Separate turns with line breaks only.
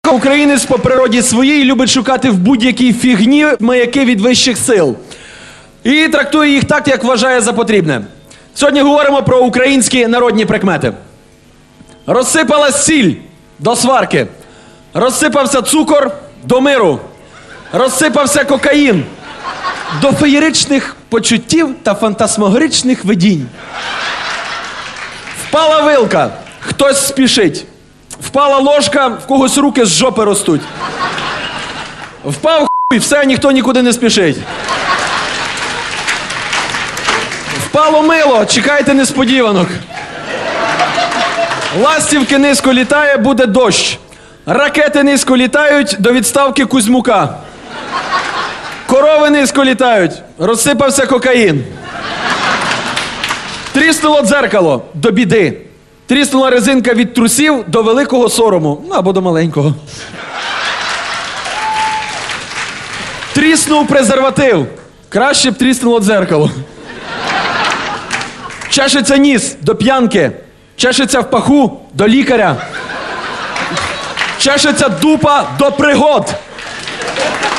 Українець по природі своїй любить шукати в будь-якій фігні маяки від вищих сил. І трактує їх так, як вважає за потрібне. Сьогодні говоримо про українські народні прикмети. Розсипалась сіль до сварки. Розсипався цукор до миру. Розсипався кокаїн до феєричних почуттів та фантасмагоричних видінь. Впала вилка, хтось спішить. Впала ложка, в когось руки з жопи ростуть. Впав хуй, все, ніхто нікуди не спішить. Впало мило, чекайте несподіванок. Ластівки низько літає, буде дощ. Ракети низько літають до відставки Кузьмука. Корови низько літають, розсипався кокаїн. Тріснуло дзеркало до біди. Тріснула резинка від трусів до великого сорому, або до маленького. Тріснув презерватив. Краще б тріснуло дзеркало. Чешеться ніс до п'янки. Чешеться в паху до лікаря. Чешеться дупа до пригод.